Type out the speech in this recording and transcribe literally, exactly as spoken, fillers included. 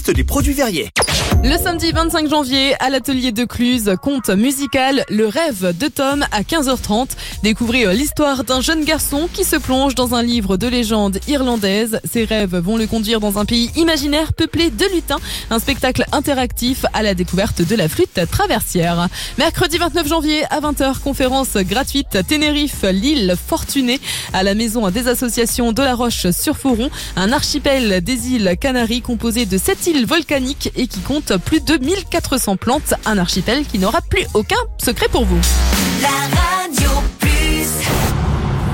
spécialiste des produits verriers. Le samedi vingt-cinq janvier, à l'atelier de Cluse, conte musical Le rêve de Tom à quinze heures trente. Découvrez l'histoire d'un jeune garçon qui se plonge dans un livre de légende irlandaise. Ses rêves vont le conduire dans un pays imaginaire peuplé de lutins. Un spectacle interactif à la découverte de la flûte traversière. Mercredi vingt-neuf janvier à vingt heures, conférence gratuite Tenerife, l'île Fortunée à la maison des associations de la Roche-sur-Foron. Un archipel des îles Canaries composé de sept îles volcaniques et qui compte plus de mille quatre cents plantes. Un archipel qui n'aura plus aucun secret pour vous. La